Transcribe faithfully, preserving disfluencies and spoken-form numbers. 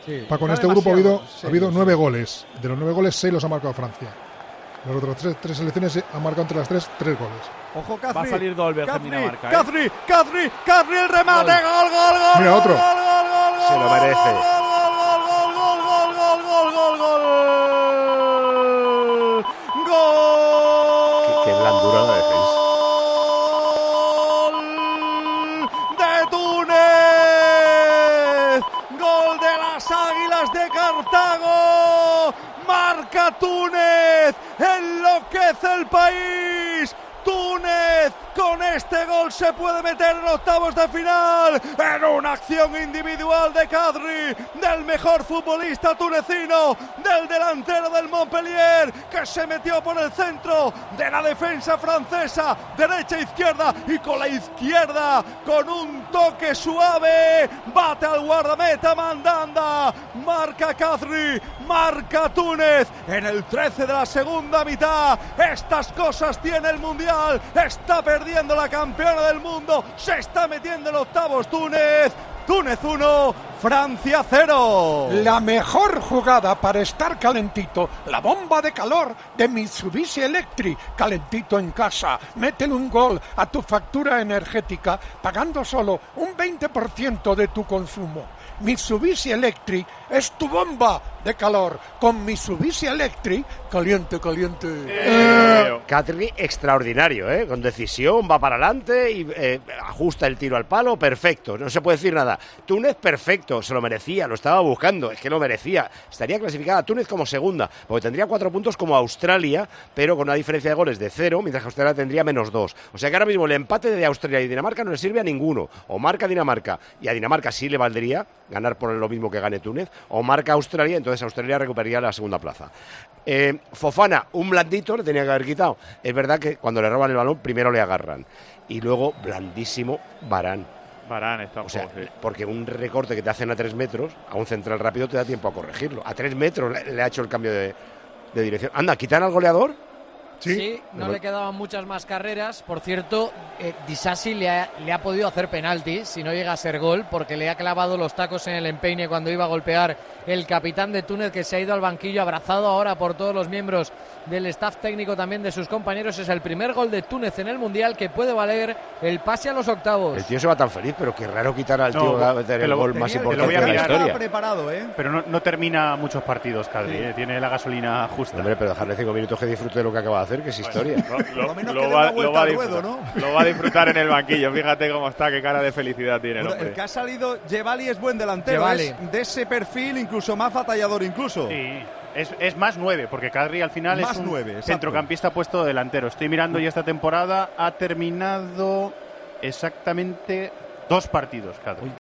Sí. Pa, con este grupo ha habido, ha habido nueve goles. De los nueve goles, seis los ha marcado Francia. Las otras tres, tres selecciones han marcado entre las tres, tres goles. Ojo, Cafri. Va a salir Dolberg en Dinamarca. ¿eh? Cafri, Cafri, Cafri, el remate. Gol, gol, gol, gol. Mira, otro. Gol, gol, gol, Se lo merece. Gol, gol, gol, gol, gol, gol, gol, gol, gol. Gol. Qué, qué blandura la defensa. De Túnez. Gol de las Águilas de Cartago. Marca Túnez. Enloquece el país. Túnez con este gol se puede meter en octavos de final en una acción individual de Kadri, del mejor futbolista tunecino, del delantero del Montpellier, que se metió por el centro de la defensa francesa, derecha e izquierda, y con la izquierda, con un toque suave, bate al guardameta Mandanda. Marca Kadri, marca Túnez en el trece de la segunda mitad. Estas cosas tiene el Mundial. Está perdiendo la campeona del mundo. Se está metiendo en octavos Túnez. Túnez uno, Francia cero. La mejor jugada para estar calentito. La bomba de calor de Mitsubishi Electric. Calentito en casa. Métele un gol a tu factura energética pagando solo un veinte por ciento de tu consumo. Mitsubishi Electric es tu bomba de calor. Con Mitsubishi Electric, caliente, caliente. Eh, Kadri extraordinario, ¿eh? Con decisión, va para adelante y eh, ajusta el tiro al palo, perfecto, no se puede decir nada. Túnez, perfecto, se lo merecía, lo estaba buscando, es que lo merecía. Estaría clasificada Túnez como segunda, porque tendría cuatro puntos como Australia, pero con una diferencia de goles de cero, mientras que Australia tendría menos dos. O sea que ahora mismo el empate de Australia y Dinamarca no le sirve a ninguno. O marca Dinamarca, y a Dinamarca sí le valdría ganar por lo mismo que gane Túnez, o marca Australia, entonces Australia recuperaría la segunda plaza. Eh, Fofana, un blandito, le tenía que haber quitado. Es verdad que cuando le roban el balón, primero le agarran. Y luego, blandísimo, Varane. Varane está un O sea, poco, sí. porque un recorte que te hacen a tres metros, a un central rápido te da tiempo a corregirlo. A tres metros le, le ha hecho el cambio de, de dirección. Anda, ¿quitan al goleador? Sí, Sí, no le quedaban muchas más carreras. Por cierto, eh, Disasi le ha, le ha podido hacer penalti si no llega a ser gol, porque le ha clavado los tacos en el empeine cuando iba a golpear el capitán de Túnez, que se ha ido al banquillo, abrazado ahora por todos los miembros del staff técnico, también de sus compañeros. Es el primer gol de Túnez en el Mundial que puede valer el pase a los octavos. El tío se va tan feliz, pero qué raro quitar al No, tío que va a que meter el lo- gol tenía- más que lo importante voy a de la mirar. historia. Preparado, ¿eh? Pero no, no termina muchos partidos, Kadri, ¿eh? Tiene la gasolina justa. Hombre, pero dejarle cinco minutos que disfrute de lo que acaba de hacer, que es historia. Lo, Por lo menos que lo dé va, una vuelta lo va a al disfrutar, ruedo, lo va a disfrutar en el banquillo. Fíjate cómo está, qué cara de felicidad tiene el Bueno, hombre. el que ha salido, Jebali, es buen delantero. Jebali. Es de ese perfil, incluso más batallador incluso. Sí, es, es más nueve, porque Kadri al final Más es un nueve, exacto. centrocampista puesto delantero. Estoy mirando y esta temporada ha terminado exactamente dos partidos, Kadri.